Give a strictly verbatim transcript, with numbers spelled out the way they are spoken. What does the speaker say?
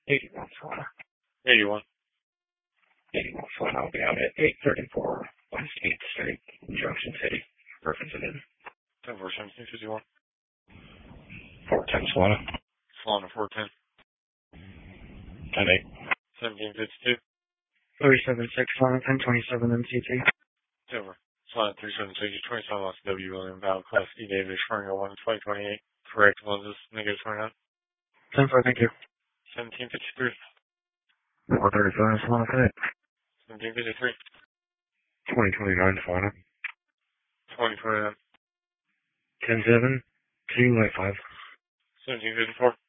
eighty-one Solana. eighty-one. eighty-one Solana. I'll be out at eight thirty-four West eighth Street, Junction City. Perfect it in. ten four seventeen fifty-one. four ten Solana. Solana four ten. ten eight. seventeen fifty-two. three seven six Solana, ten twenty-seven M C T. Silver. Solana three seven six twenty-seven loss W. William Battle Class E. David Schweringer one twenty twenty-eight. Correct lenses. Negative twenty-nine. ten four, thank you. seventeen fifty-three. four thirty-five Solana, ten eight. seventeen fifty-three. twenty twenty-nine Solana. twenty twenty-nine. ten seven. two eight five. seventeen fifty-four.